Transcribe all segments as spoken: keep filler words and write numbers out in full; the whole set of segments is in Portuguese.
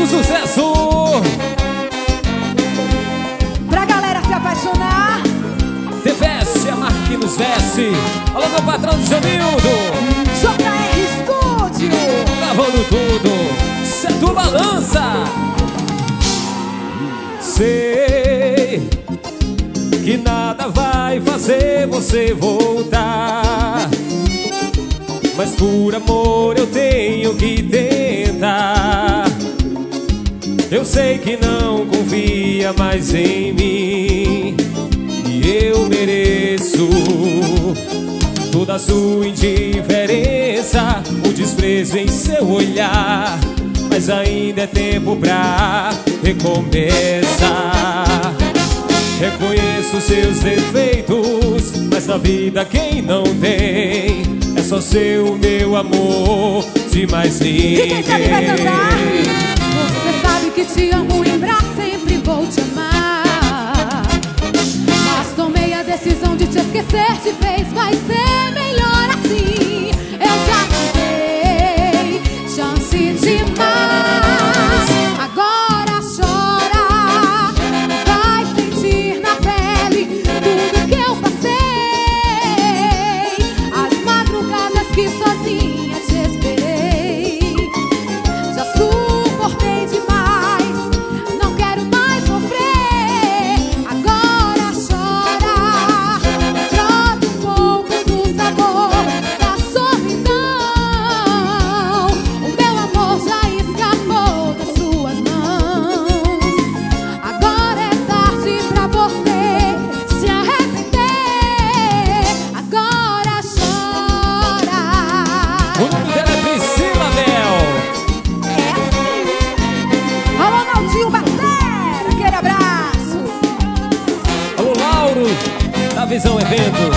muito sucesso. Pra galera se apaixonar, Te veste, a marca que nos veste. Alô, meu patrão de Jamildo, J R Studio, gravando tudo, certo balança. Sei que nada vai fazer você voltar, mas por amor eu tenho que tentar. Eu sei que não confia mais em mim, e eu mereço toda a sua indiferença, o desprezo em seu olhar. Mas ainda é tempo pra recomeçar. Reconheço seus defeitos, mas na vida quem não tem é só seu, meu amor, de mais ninguém. E quem sabe vai cantar. Você sabe que te amo e pra sempre vou te amar, mas tomei a decisão de te esquecer de vez. Vai ser melhor assim. Eu já te dei chance demais. Agora chora, vai sentir na pele tudo que eu passei, as madrugadas que sozinha te esperei. Já suportei demais, não quero mais sofrer. Agora chora, troca um pouco do sabor da solidão. O meu amor já escapou das suas mãos. Agora é tarde pra você se arrepender. Agora chora. O nome dela é Priscila Mel. É assim. Alô, Naldinho Batera, aquele abraço. Alô, Lauro, da Visão Eventos.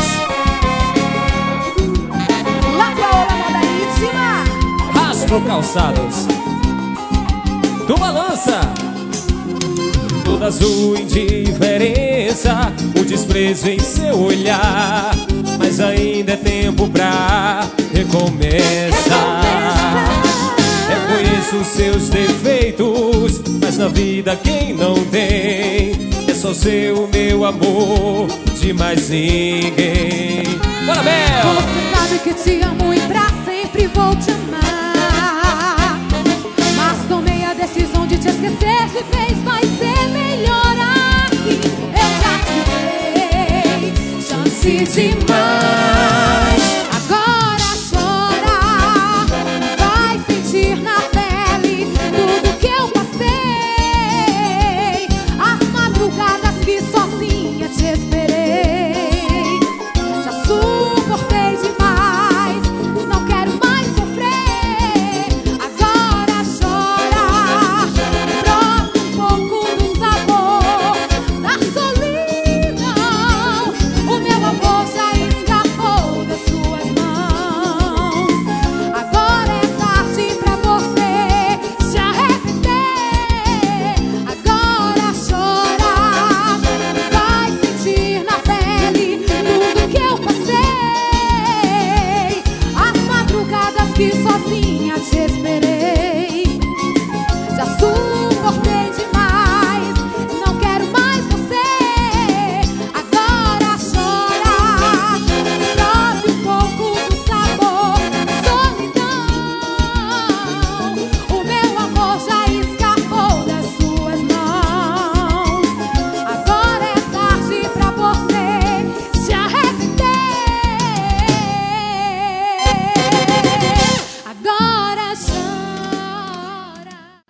Lá pra Ola Moda Íntima. Rastro Calçados. Tu balança. Toda a sua indiferença, o desprezo em seu olhar. Mas ainda é tempo pra recomeçar. Reconheço seus defeitos, mas na vida quem não tem é só seu, meu amor, de mais ninguém. Bora, Mel! Você sabe que te amo e pra sempre vou te amar, mas tomei a decisão de te esquecer de vez. Vai ser melhor assim. Eu já te dei chance demais.